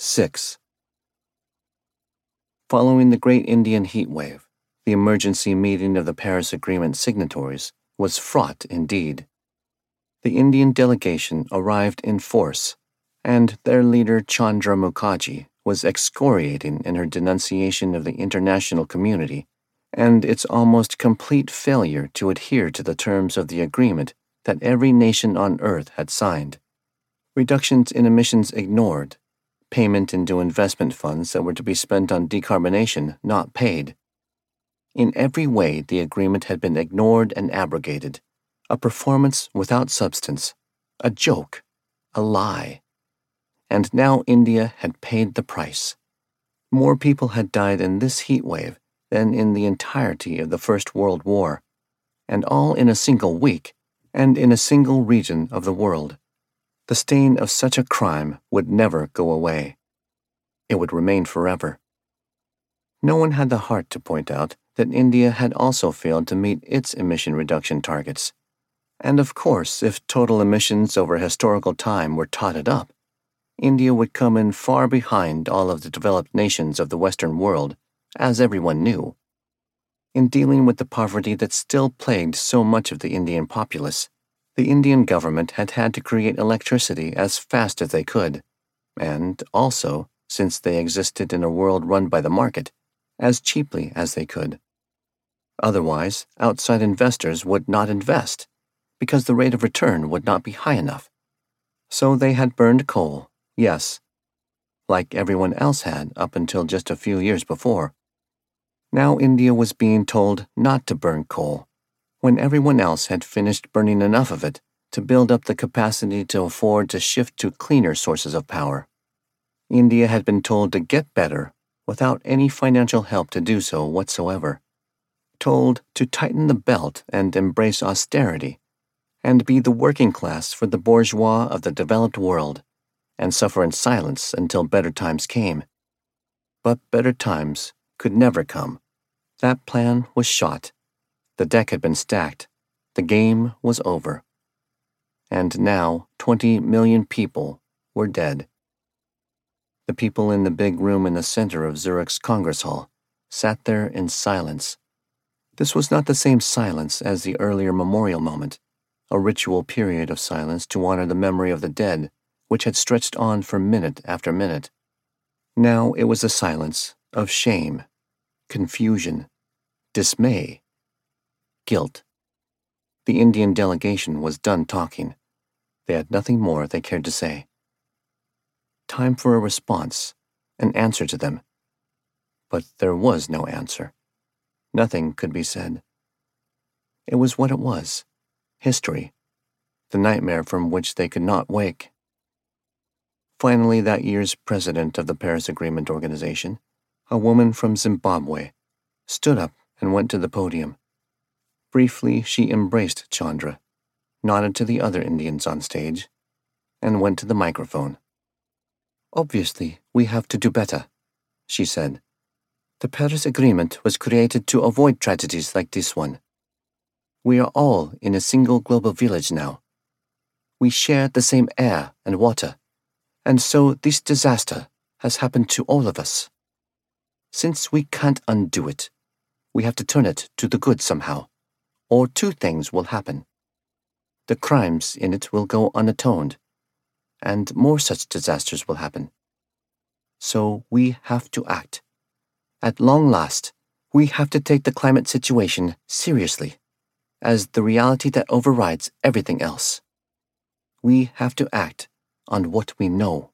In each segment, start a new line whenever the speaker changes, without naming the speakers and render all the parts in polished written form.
6. Following the Great Indian Heat Wave, the emergency meeting of the Paris Agreement signatories was fraught indeed. The Indian delegation arrived in force, and their leader Chandra Mukherjee was excoriating in her denunciation of the international community and its almost complete failure to adhere to the terms of the agreement that every nation on Earth had signed. Reductions in emissions ignored, payment into investment funds that were to be spent on decarbonation not paid. In every way, the agreement had been ignored and abrogated, a performance without substance, a joke, a lie. And now India had paid the price. More people had died in this heat wave than in the entirety of the First World War, and all in a single week and in a single region of the world. The stain of such a crime would never go away. It would remain forever. No one had the heart to point out that India had also failed to meet its emission reduction targets. And of course, if total emissions over historical time were totted up, India would come in far behind all of the developed nations of the Western world, as everyone knew. In dealing with the poverty that still plagued so much of the Indian populace, the Indian government had had to create electricity as fast as they could, and also, since they existed in a world run by the market, as cheaply as they could. Otherwise, outside investors would not invest, because the rate of return would not be high enough. So they had burned coal, yes, like everyone else had up until just a few years before. Now India was being told not to burn coal, when everyone else had finished burning enough of it to build up the capacity to afford to shift to cleaner sources of power. India had been told to get better without any financial help to do so whatsoever, told to tighten the belt and embrace austerity, and be the working class for the bourgeois of the developed world, and suffer in silence until better times came. But better times could never come. That plan was shot. The deck had been stacked. The game was over. And now 20 million people were dead. The people in the big room in the center of Zurich's Congress Hall sat there in silence. This was not the same silence as the earlier memorial moment, a ritual period of silence to honor the memory of the dead, which had stretched on for minute after minute. Now it was a silence of shame, confusion, dismay, guilt. The Indian delegation was done talking. They had nothing more they cared to say. Time for a response, an answer to them. But there was no answer. Nothing could be said. It was what it was, history, the nightmare from which they could not wake. Finally, that year's president of the Paris Agreement Organization, a woman from Zimbabwe, stood up and went to the podium. Briefly, she embraced Chandra, nodded to the other Indians on stage, and went to the microphone. "Obviously, we have to do better," she said. "The Paris Agreement was created to avoid tragedies like this one. We are all in a single global village now. We share the same air and water, and so this disaster has happened to all of us. Since we can't undo it, we have to turn it to the good somehow, or two things will happen. The crimes in it will go unatoned, and more such disasters will happen. So we have to act. At long last, we have to take the climate situation seriously, as the reality that overrides everything else. We have to act on what we know."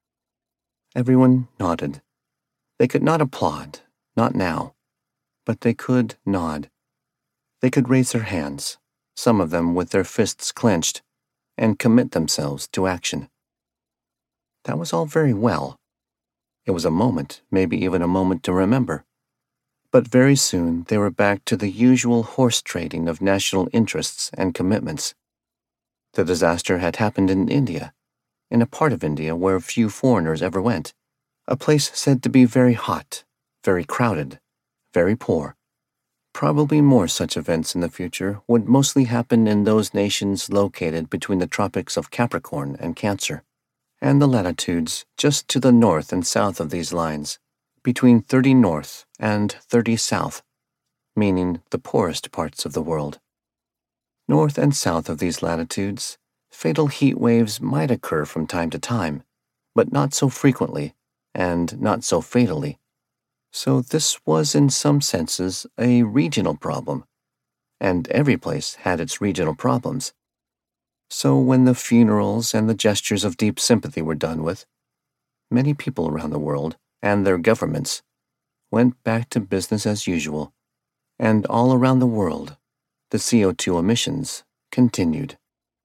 Everyone nodded. They could not applaud, not now, but they could nod. They could raise their hands, some of them with their fists clenched, and commit themselves to action. That was all very well. It was a moment, maybe even a moment to remember. But very soon they were back to the usual horse trading of national interests and commitments. The disaster had happened in India, in a part of India where few foreigners ever went, a place said to be very hot, very crowded, very poor. Probably more such events in the future would mostly happen in those nations located between the tropics of Capricorn and Cancer. and the latitudes just to the north and south of these lines, between 30 north and 30 south, meaning the poorest parts of the world. North and south of these latitudes, fatal heat waves might occur from time to time, but not so frequently and not so fatally. So this was in some senses a regional problem, and every place had its regional problems. So when the funerals and the gestures of deep sympathy were done with, many people around the world and their governments went back to business as usual, and all around the world, the CO2 emissions continued.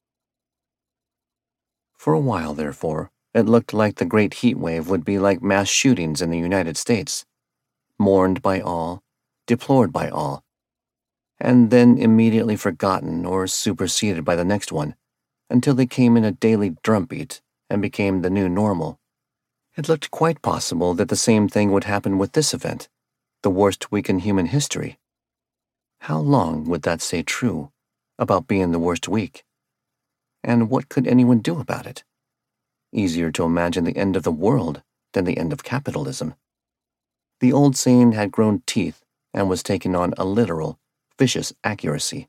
For a while, therefore, it looked like the great heat wave would be like mass shootings in the United States, mourned by all, deplored by all, and then immediately forgotten or superseded by the next one, until they came in a daily drumbeat and became the new normal. It looked quite possible that the same thing would happen with this event, the worst week in human history. How long would that stay true, about being the worst week? And what could anyone do about it? Easier to imagine the end of the world than the end of capitalism. The old saying had grown teeth and was taking on a literal, vicious accuracy.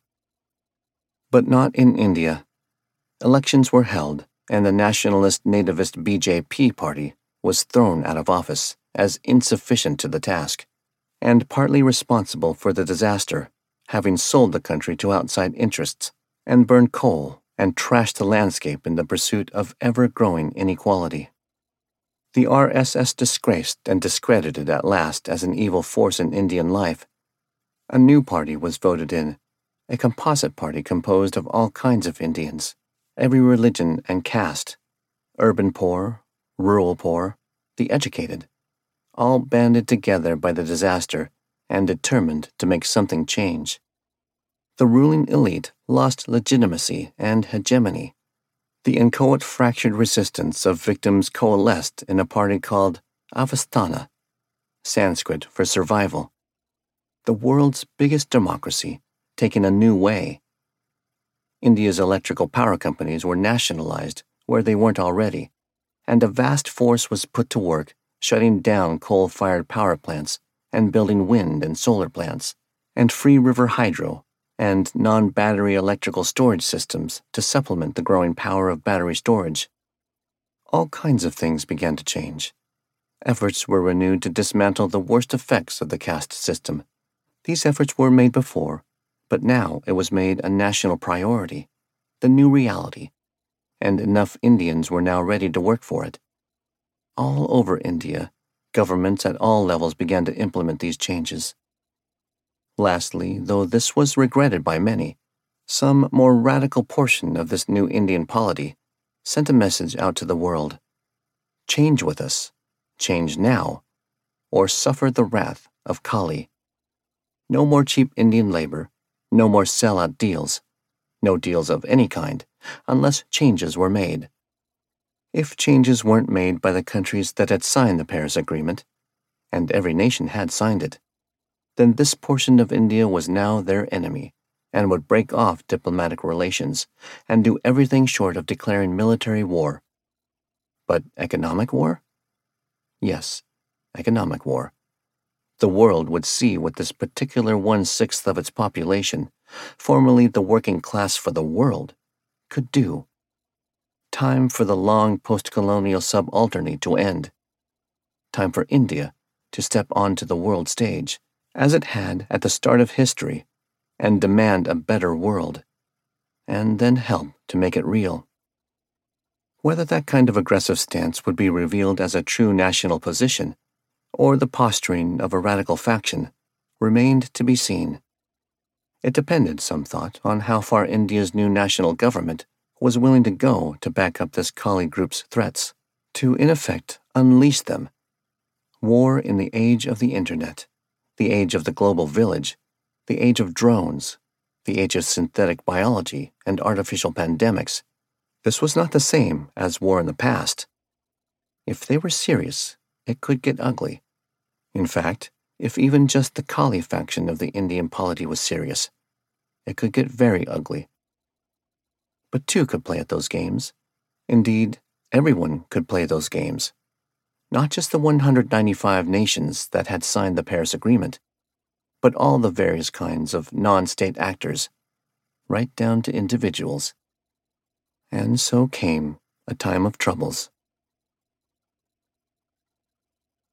But not in India. Elections were held, and the nationalist nativist BJP party was thrown out of office as insufficient to the task, and partly responsible for the disaster, having sold the country to outside interests and burned coal and trashed the landscape in the pursuit of ever-growing inequality. The RSS disgraced and discredited at last as an evil force in Indian life, a new party was voted in, a composite party composed of all kinds of Indians, every religion and caste, urban poor, rural poor, the educated, all banded together by the disaster and determined to make something change. The ruling elite lost legitimacy and hegemony. The inchoate fractured resistance of victims coalesced in a party called Avasthana, Sanskrit for survival. The world's biggest democracy, taking a new way. India's electrical power companies were nationalized where they weren't already, and a vast force was put to work shutting down coal-fired power plants and building wind and solar plants, and free river hydro, and non-battery electrical storage systems to supplement the growing power of battery storage. All kinds of things began to change. Efforts were renewed to dismantle the worst effects of the caste system. These efforts were made before, but now it was made a national priority, the new reality, and enough Indians were now ready to work for it. All over India, governments at all levels began to implement these changes. Lastly, though this was regretted by many, some more radical portion of this new Indian polity sent a message out to the world. Change with us, change now, or suffer the wrath of Kali. No more cheap Indian labor, no more sell-out deals, no deals of any kind, unless changes were made. If changes weren't made by the countries that had signed the Paris Agreement, and every nation had signed it, then this portion of India was now their enemy and would break off diplomatic relations and do everything short of declaring military war. But economic war? Yes, economic war. The world would see what this particular 1/6 of its population, formerly the working class for the world, could do. Time for the long post-colonial subalterny to end. Time for India to step onto the world stage, as it had at the start of history, and demand a better world, and then help to make it real. Whether that kind of aggressive stance would be revealed as a true national position, or the posturing of a radical faction, remained to be seen. It depended, some thought, on how far India's new national government was willing to go to back up this Kali group's threats, to in effect unleash them. War in the age of the internet, the age of the global village, the age of drones, the age of synthetic biology and artificial pandemics. This was not the same as war in the past. If they were serious, it could get ugly. In fact, if even just the Kali faction of the Indian polity was serious, it could get very ugly. But two could play at those games. Indeed, Everyone could play those games, not just the 195 nations that had signed the Paris Agreement, but all the various kinds of non-state actors, right down to individuals. And so came a time of troubles.